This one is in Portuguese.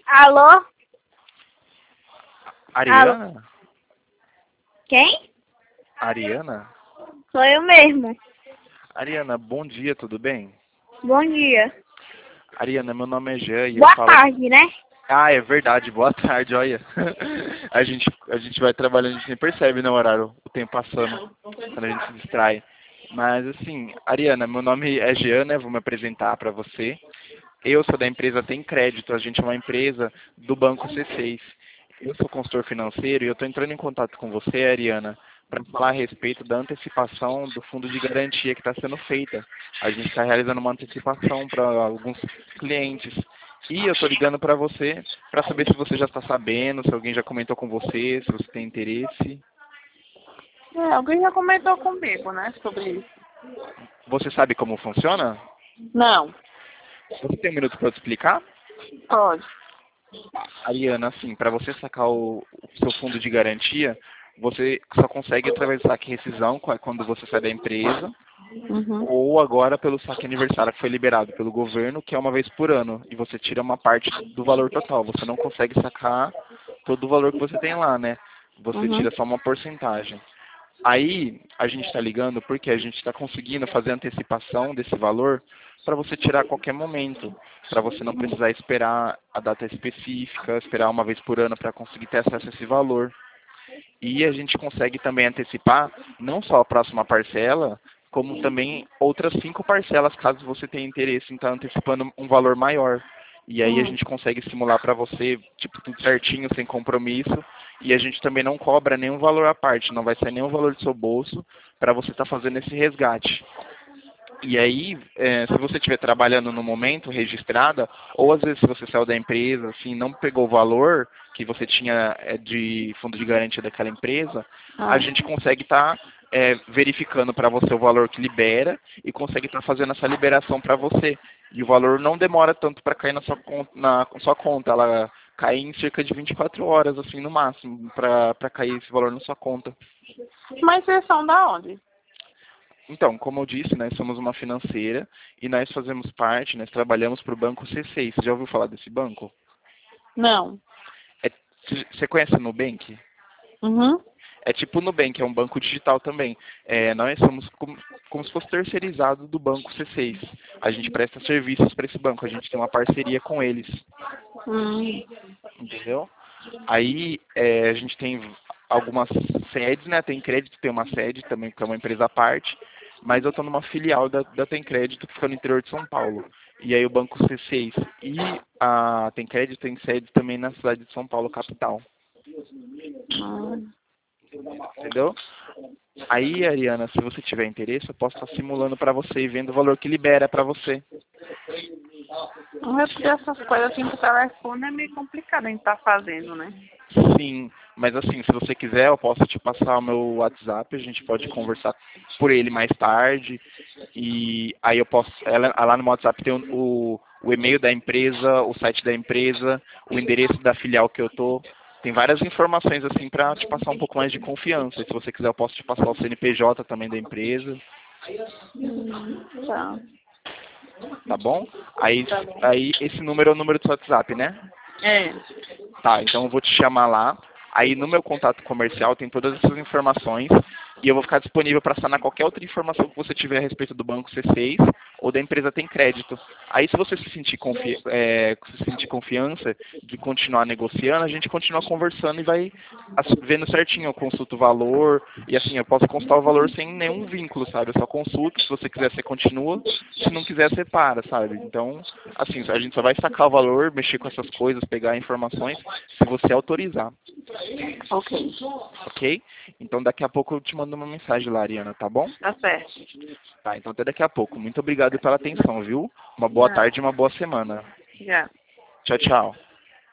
Alô? Alô? Ariana? Quem? Ariana? Sou eu mesmo. Ariana, bom dia, tudo bem? Bom dia. Ariana, meu nome é Jean e eu Boa falo... tarde, né? Ah, é verdade, boa tarde, olha. A gente vai trabalhando, a gente nem percebe no horário, o tempo passando, quando a gente se distrai. Mas assim, Ariana, meu nome é Jean, né? Vou me apresentar para você. Eu sou da empresa Tem Crédito, a gente é uma empresa do Banco C6. Eu sou consultor financeiro e eu estou entrando em contato com você, Ariana, para falar a respeito da antecipação do fundo de garantia que está sendo feita. A gente está realizando uma antecipação para alguns clientes. E eu estou ligando para você para saber se você já está sabendo, se alguém já comentou com você, se você tem interesse. Alguém já comentou comigo, né, sobre isso. Você sabe como funciona? Não, Você tem um minuto para eu te explicar? pode. Ariana, assim, para você sacar o seu fundo de garantia, você só consegue através do saque rescisão quando você sai da empresa, Uhum. ou agora pelo saque aniversário que foi liberado pelo governo, que é uma vez por ano, e você tira uma parte do valor total. Você não consegue sacar todo o valor que você tem lá, né? Você Uhum. tira só uma porcentagem. Aí a gente está ligando porque a gente está conseguindo fazer antecipação desse valor para você tirar a qualquer momento, para você não precisar esperar a data específica, esperar uma vez por ano para conseguir ter acesso a esse valor. E a gente consegue também antecipar não só a próxima parcela, como também outras 5 parcelas, caso você tenha interesse em estar antecipando um valor maior. E aí a gente consegue simular para você, tipo, tudo certinho, sem compromisso. E a gente também não cobra nenhum valor à parte, não vai sair nenhum valor do seu bolso para você estar fazendo esse resgate. E aí, se você estiver trabalhando no momento, registrada, ou às vezes se você saiu da empresa, assim, não pegou o valor que você tinha de fundo de garantia daquela empresa, a gente consegue estar verificando para você o valor que libera e consegue estar fazendo essa liberação para você. E o valor não demora tanto para cair na sua conta, ela cai em cerca de 24 horas, assim, no máximo, para cair esse valor na sua conta. Mas vocês são da onde? Então, como eu disse, nós somos uma financeira e nós fazemos parte, nós trabalhamos para o Banco C6. Você já ouviu falar desse banco? Não. É, você conhece o Nubank? Uhum. É tipo o Nubank, é um banco digital também. Nós somos como se fosse terceirizado do Banco C6. A gente presta serviços para esse banco, a gente tem uma parceria com eles. Entendeu? Aí a gente tem algumas sedes, né? Tem Crédito, tem uma sede também, que é uma empresa à parte, mas eu estou numa filial da Tem Crédito, que fica no interior de São Paulo. E aí o Banco C6 e a Tem Crédito tem sede também na cidade de São Paulo, capital. Entendeu? Aí, Ariana, se você tiver interesse, eu posso estar simulando para você e vendo o valor que libera para você. Não é porque essas coisas assim pro telefone é meio complicado a gente tá fazendo, né? Sim, mas assim, se você quiser, eu posso te passar o meu WhatsApp, a gente pode conversar por ele mais tarde. E aí eu posso, lá no WhatsApp tem o e-mail da empresa, o site da empresa, o endereço da filial que eu tô. Tem várias informações assim para te passar um pouco mais de confiança. E se você quiser, eu posso te passar o CNPJ também da empresa, Tá. tá bom? Aí esse número é o número do seu WhatsApp, né? É. Tá, então eu vou te chamar lá. Aí no meu contato comercial tem todas essas informações e eu vou ficar disponível para sanar qualquer outra informação que você tiver a respeito do Banco C6 ou da empresa Tem Crédito. Aí se você se sentir confiança de continuar negociando, a gente continua conversando e vai vendo certinho. Eu consulto o valor e assim, eu posso consultar o valor sem nenhum vínculo, sabe? Eu só consulto, se você quiser você continua, se não quiser você para, sabe? Então, assim, a gente só vai sacar o valor, mexer com essas coisas, pegar informações, se você autorizar. Ok. Ok? Então daqui a pouco eu te mando uma mensagem lá, Ariana, tá bom? Tá certo. Tá, então até daqui a pouco. Muito obrigado pela atenção, viu? Uma boa tarde e uma boa semana. Já. Tchau, tchau.